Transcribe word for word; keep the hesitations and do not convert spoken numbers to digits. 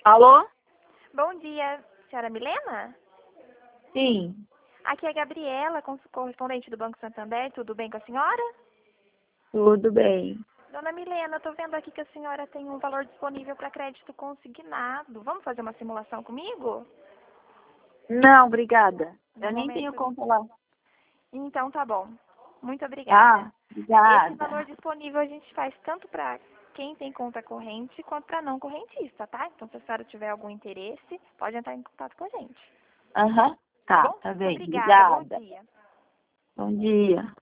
Alô? Bom dia, senhora Milena? Sim, Aqui é a Gabriela, cons- correspondente do Banco Santander. Tudo bem com a senhora? tudo bem. Dona Milena, eu tô vendo aqui que a senhora tem um valor disponível para crédito consignado. Vamos fazer uma simulação comigo? Não, obrigada. No Eu nem tenho momento. conta lá. Então tá bom. Muito obrigada. Ah, Esse valor obrigada. disponível a gente faz tanto para quem tem conta corrente quanto para não correntista, tá? Então se a senhora tiver algum interesse, pode entrar em contato com a gente. Aham, Tá tá, bom? tá Muito bem. obrigada. Bom Obrigada. dia. Bom dia.